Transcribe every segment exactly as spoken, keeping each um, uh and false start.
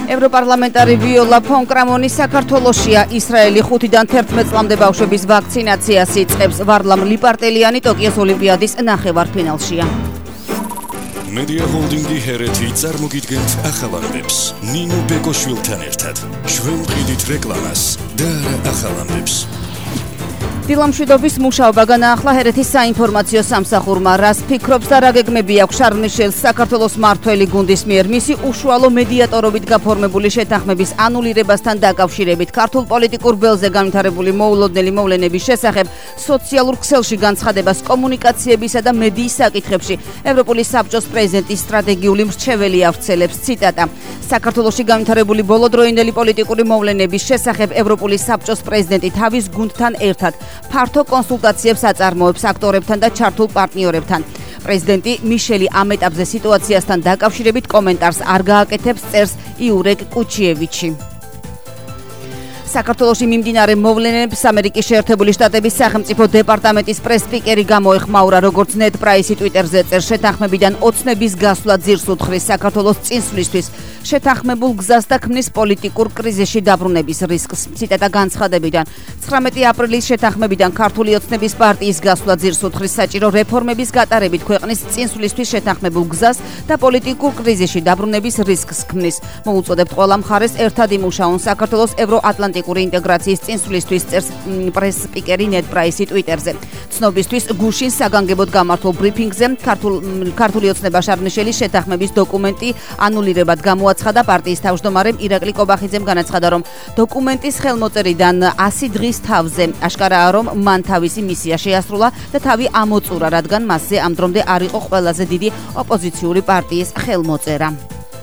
ევროპარლამენტარი ვიოლა ფონ კრამონი საქართველოშია. ისრაელი ხუთიდან თერთმეტ წლამდე ბავშვების ვაქცინაციას იწყებს. ვარლამ ლიპარტელიანი ტოკიოს ოლიმპიადის ნახევარფინალშია. Media Holding-ი ჰერეთი წარმოგიდგენთ ახალამბებს. ნინო ბეკოშვილთან ერთად. ჩვენ ვყიდით რეკლამას და არა ახალამბებს. დილამშვიდობის მუშაობა განაახლა ჰერეთის საინფორმაციო სამსახურმა. რას ფიქრობს და რა გეგმები აქვს შარლ მიშელს საქართველოს მმართველი გუნდის მიერ მისი უშუალო მედიატორობით გაფორმებული შეთანხმების ანულირებასთან დაკავშირებით ქართულ პოლიტიკურ ველზე განვითარებული მოულოდნელი მოვლენების შესახებ სოციალურ ქსელში განცხადებას კომუნიკაციებისა და მედიის საკითხებში ევროპული საბჭოს პრეზიდენტის სტრატეგიული მრჩეველი ავრცელებს. ციტატა: საქართველოში განვითარებული ბოლოდროინდელი პოლიტიკური მოვლენების შესახებ ევროპული საბჭოს პრეზიდენტი თავის გუნდთან ერთად ფართო კონსულტაციებს აწარმოებს აქტორებთან და ჩართულ პარტნიორებთან. პრეზიდენტი მიშელი ამ ეტაპზე სიტუაციასთან დაკავშირებით კომენტარს არ გააკეთებს, წერს იურეკ კუჩიევიჩი. საქართველოში მიმდინარე მოვლენებს ამერიკის შეერთებული შტატების სახელმწიფო დეპარტამენტის პრეს-სპიკერი გამოეხმაურა, როგორც ნედ პრაისი ტვიტერზე წერს, შეთანხმებიდან ოცნების გასვლა ძირს უთხრის საქართველოს წინსვლისთვის შეთანხმებულ გზას და ქმნის პოლიტიკურ კრიზისში დაბრუნების რისკს. ციტატა განცხადებიდან: ცხრამეტი აპრილის შეთანხმებიდან ქართული ოცნების პარტიის გასვლა ძირს უთხრის საჭირო რეფორმების გატარებით ქვეყნის წინსვლისთვის შეთანხმებულ გზას და პოლიტიკურ კრიზისში დაბრუნების რისკს ქმნის. მოუწოდებთ ყველა მხარეს ერთად იმუშაონ საქართველოს ევროატლანტიკურ ინტეგრაციის წინსვლისთვის, წერს პრეს-სპიკერი ნედ პრაისი ტვიტერზე. ცნობისთვის გუშინ საგანგებოდ გამართულ ბრიფინგზე ქართული ოცნება შარლ მიშელის შეთანხმების დოკუმენტი ანულირებად გამოაცხადა. პარტიის თავმჯდომარემ ირაკლი კობახიძემ განაცხადა, რომ დოკუმენტის ხელმოწერიდან ასი დღის თავზე აშკარაა, რომ მან თავისი მისია შეასრულა და თავი ამოწურა, რადგან მასზე ამ დრომდე არ იყო ყველაზე დიდი ოპოზიციური პარტიის ხელმოწერა.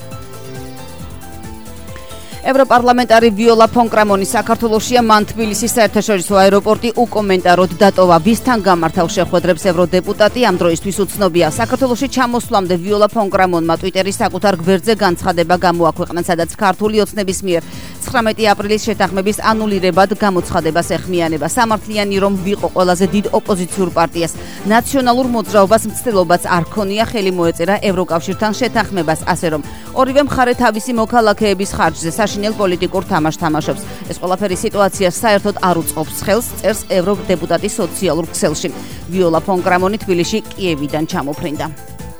ევროპარლამენტარი ვიოლა ფონ კრამონი საქართველოშია. მან თბილისის საერთაშორისო აეროპორტი უკომენტაროდ დატოვა. ვისთან გამართავ შეხვედრებს ევროდეპუტატი ამ დროისთვის უცნობია. საქართველოში ჩამოსვლამდე ვიოლა ფონ კრამონმა ტვიტერის საკუთარ გვერდზე განცხადება გამოაქვეყნა, სადაც ქართული ოცნების მიერ ცხრამეტი აპრილის შეთანხმების ანულირებად გამოცხადებას ეხმიანება. სამართლიანი რომ ვიყო ყველაზე დიდ ოპოზიციურ პარტიას ნაციონალურ მოძრაობას მცდელობაც არ ქონია ხელი მოეწერა ევროკავშირთან შეთანხმებას, ასე რომ ორივე მხარე თავისი მოქალაქეების ხარჯზე საშინელ პოლიტიკურ თამაშს თამაშობს. ეს ყველაფერი სიტუაციას საერთოდ არ უწყობს ხელს, წერს ევროდეპუტატი სოციალურ ქსელში. ვიოლა ფონ კრამონი თბილისში კიევიდან ჩამოფრინდა.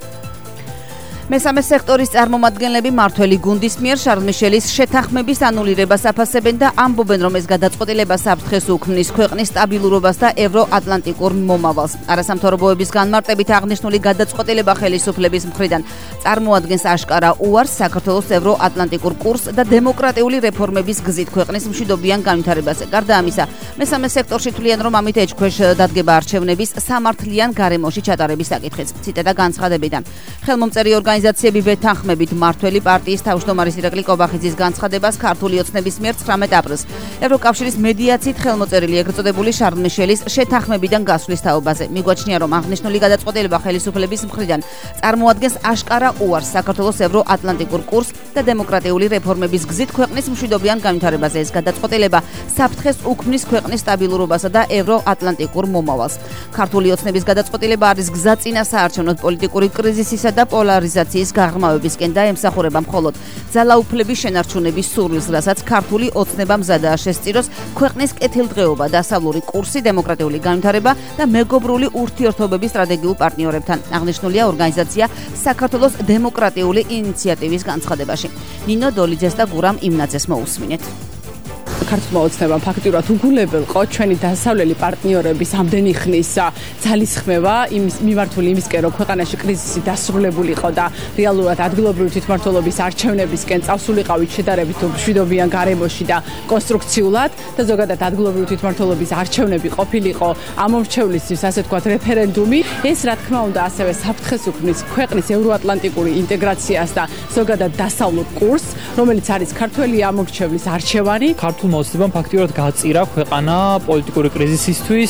მესამე სექტორის წარმომადგენლები მმართველი გუნდის მიერ შარლ მიშელის შეთანხმების ანულირებას აფასებენ და ამბობენ, რომ ეს გადაწყვეტილება საფრთხეს უქმნის ქვეყნის სტაბილურობას და ევროატლანტიკურ მომავალს. არასამთავრობოების განმარტებით აღნიშნული გადაწყვეტილება ხელისუფლების მხრიდან წარმოადგენს აშკარა უარს საქართველოს ევროატლანტიკურ კურსს და დემოკრატიული რეფორმების გზით ქვეყნის მშვიდობიან განვითარებაზე. გარდა ამისა, მესამე სექტორში თვლიან, რომ ამით ეჭქვეშ დადგება არჩევნების სამართლიან გარემოში ჩატარების საკითხიც. ციტატა განცხადებიდან: ხელმომწერი ორგანიზაციები ვეთანხმებით მმართველი პარტიის თავმჯდომარის ირაკლი კობახიძის განცხადებას ქართული ოცნების მიერ ცხრამეტ აპრილს ევროკავშირის მედიაციით ხელმოწერილი ეგრეთ წოდებული შარლ მიშელის შეთანხმებიდან გასვლის თაობაზე. მიგვაჩნია, რომ აღნიშნული გადაწყვეტილება ხელისუფლების მხრიდან წარმოადგენს აშკარა უარს საქართველოს ევროატლანტიკურ კურსს და დემოკრატიული რეფორმების გზით ქვეყნის მშვიდობიან განვითარებაზე. ეს გადაწყვეტილება საფრთხეს უქმნის ქვეყნის სტაბილურობასა და ევროატლანტიკურ მომავალს. ქართული ოცნების გადაწყვეტილება არის გზა წინა საარჩევნო პოლიტიკური კრიზისისა და პოლარიზაციის გაღრმავებისკენ და ემსახურება მხოლოდ ძალაუფლების შენარჩუნების სურვილს, რასაც ქართული ოცნება მზადაა შესწიროს ქვეყნის კეთილდღეობა, დასავლური კურსი, დემოკრატიული განვითარება და მეგობრული ურთიერთობების სტრატეგიულ პარტნიორებთან. აღნიშნულია ორგანიზაცია საქართველოს დემოკრატიული ინიციატივის განცხადებაში. ნინო დოლიძეს და გურამ იმნაძეს მოусმინეთ. ქართულმა ოცნებამ ფაქტიურად უგულებელყო ჩვენი დასავლელი პარტნიორების ამდენი ხნის ძალისხმევა იმის მიმართული იმისკენ, რომ ქვეყანაში კრიზისი დასრულებულიყო და რეალურად ადგილობრივი თვითმმართველობის არჩევნებისკენ წავსულიყავით შედარებით მშვიდობიან გარემოში და კონსტრუქციულად და ზოგადად ადგილობრივი თვითმმართველობის არჩევნები ყოფილიყო ამომრჩევლისთვის, ასე თქვათ, რეფერენდუმი. ეს რა თქმა უნდა ასევე საფრთხეს უქმნის ქვეყნის ევროატლანტიკური ინტეგრაციას და ზოგადად დასავლურ კურსს, რომელიც არის ქართველი ამომრჩევლის არჩევანი. ქართულმა ოცნებამ ფაქტიურად გააწირა ქვეყანა პოლიტიკური კრიზისისთვის,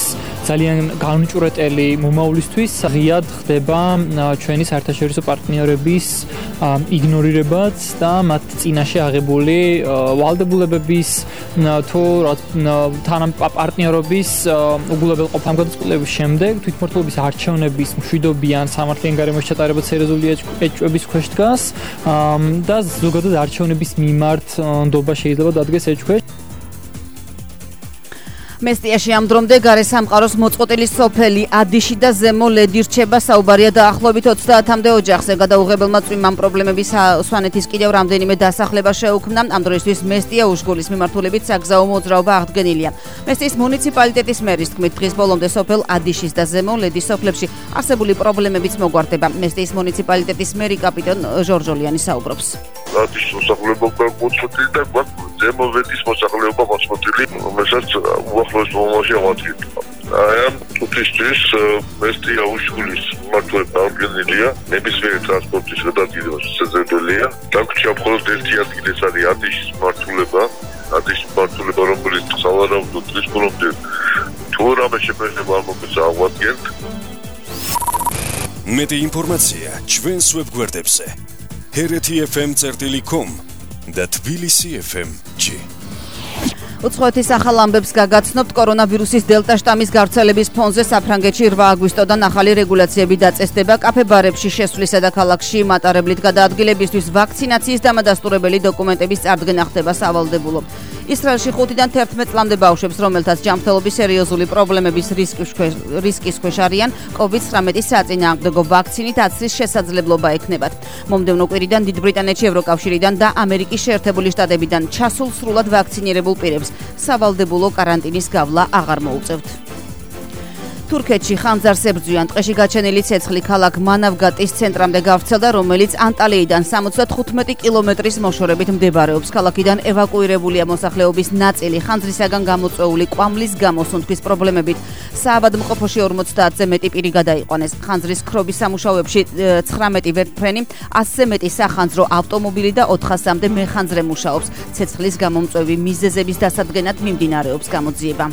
ძალიან განუჭურეტელი მომავლისთვის ღიად ხდება ჩვენი საერთაშორისო პარტნიორების იგნორირებაც და მათ წინაშე აღებული ვალდებულებების თუ თანაპარტნიორობის უგულებელყოფა. ამ გადაწყვეტილების შემდეგ თვითმმართველობის არჩევნების მშვიდობიან სამართლიან გარემოში ჩატარება სერიოზული ეჭვების ქვეშ დგას და ზოგადად არჩევნების მიმართ ნდობა შეიძლება დადგეს ეჭვქვეშ. მესტიაში ამ დრომდე გარესამყაროს მოწყობილი სოფელი ადიში და ზემო ლედი რჩება. საუბარია დაახლოებით ოცდაათამდე ოჯახზე. გადაუღებელმა წვიმამ პრობლემების სვანეთის კიდევ რამდენიმე დასახლება შეუქმნა. ამ დროისთვის მესტია უშგულის მიმართულებით საგზაო მოძრაობა აღდგენილია. მესტიის მუნიციპალიტეტის მერის თქმით, დღის ბოლომდე სოფელ ადიშის და ზემო ლედის სოფლებში არსებული პრობლემებიც მოგვარდება. მესტიის მუნიციპალიტეტის მერი კაპიტან ჟორჟოლიანი საუბრობს. ადიშის მოსახლეობა მოწყვეტილი და ზემო ლედის მოსახლეობა მოწყვეტილი, რომელსაც უახლოეს მომავალში ავადგენთ. ამ თუთისთვის მესტია უშგულის მიმართულება აღდგენილია. ნებისმიერი ტრანსპორტის გადადგილება შესაძლებელია. დაგვრჩა მხოლოდ ერთი ადგილი, ეს არის ადიშის მიმართულება. ადიშის მიმართულება, რომელიც სავარაუდოდ დღის ბოლომდე თუ რამე შეფერდება არ მოგეცა ავადგენთ. მეტი ინფორმაცია ჩვენს ვებგვერდებზე ჰერეთი ეფ ემ წერტილი კომ და თბილისი ეფ ემ ჯი. უცხოეთის ახალ ამბებს გაგაცნობთ. კორონავირუსის დელტა შტამის გავრცელების ფონზე საფრანგეთში რვა აგვისტოდან ახალი რეგულაციები დაწესდება. კაფე-ბარებში შესვლისა და ქალაქში მატარებლით გადაადგილებისთვის ვაქცინაციის დამადასტურებელი დოკუმენტების წარდგენა ხდება სავალდებულო. ისრაელში ხუთიდან თერთმეტ წლამდე ბავშვებს, რომელთაც ჯანმრთელობის სერიოზული პრობლემების რისკის ქვეშ არიან, კოვიდ ცხრამეტი საწინააღმდეგო ვაქცინით აცრის შესაძლებლობა ექნებათ. მომდევნო კვირიდან დიდ ბრიტანეთში, ევროკავშირიდან და ამერიკის შეერთებული შტატებიდან ჩასულ სრულად ვაქცინირებულ პირებს სავალდებულო კარანტინის გავლა აღარ მოუწევთ. თურქეთში ხანძარს ებრძვიან. ტყეში გაჩენილი ცეცხლი ქალაქ მანავგატის ცენტრამდე გავრცელდა, რომელიც ანტალიიდან სამოცდათხუთმეტი კილომეტრის მოშორებით მდებარეობს. ქალაქიდან ევაკუირებულია მოსახლეობის ნაწილი. ხანძრისაგან გამოწვეული კვამლის გამო სუნთქვის პრობლემებით საავადმყოფოში ორმოცდაათზე მეტი პირი გადაიყვანეს. ხანძრის ქრობის სამუშაოებში ცხრამეტი ვერტმფრენი, ასზე მეტი სახანძრო ავტომობილი და ოთხასამდე მეხანძრე მუშაობს. ცეცხლის გამომწვევი მიზეზების დასადგენად მიმდინარეობს გამოძიება.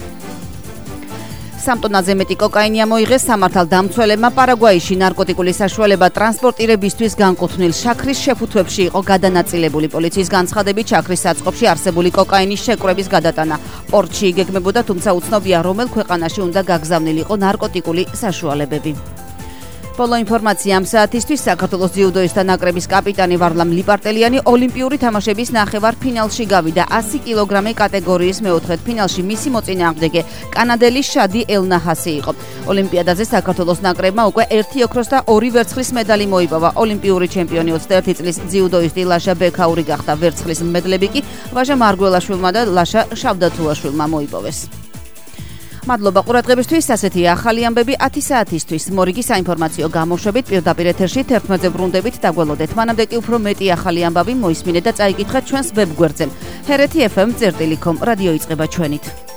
სამ ტონაზე მეტი კოკაინი ამოიღეს სამართალდამცველებმა. პარაგვაიში ნარკოტიკული საშუალება ტრანსპორტირებისთვის განკუთვნილ შაქრის შეფუთვებში იყო გადანაწილებული. პოლიციის განცხადებით, შაქრის საწყობში არსებული კოკაინის შეკრების გადატანა პორტში იგეგმებოდა, თუმცა უცნობია, რომელ ქვეყანაში უნდა გაგზავნილიყო ნარკოტიკული საშუალებები. ბოლო ინფორმაცია ამ საათისთვის. საქართველოს ძიუდოისტთა ნაკრების კაპიტანი ვარლამ ლიპარტელიანი ოლიმპიური თამაშების ნახევარფინალში გავიდა. ასი კილოგრამი კატეგორიის მეოთხედ ფინალში მისი მოწინააღმდეგე კანადელი შადი ელნაჰასი იყო. ოლიმპიადაზე საქართველოს ნაკრებმა უკვე ერთი ოქროს და ორი ვერცხლის მედალი მოიპოვა. ოლიმპიური ჩემპიონი ოცდაერთი წლის ძიუდოისტი ლაშა ბექაური გახდა. ვერცხლის მედლები კი ვაჟა მარგველაშვილმა და ლაშა შავდათულაშვილმა მოიპოვეს. მადლობა ყურადღებისთვის. ასეთია ახალი ამბები ათი საათისთვის. მორიგი საინფორმაციო გამოშვებით პირდაპირ ეთერში თერთმეტზე ბრუნდებით. დაგველოდეთ. მანამდე კი უფრო მეტი ახალი ამბავი მოისმინეთ და წაიკითხეთ ჩვენს ვებგვერდზე ჰერეთი ეფ ემ წერტილი კომ. რადიო იწყება ჩვენით.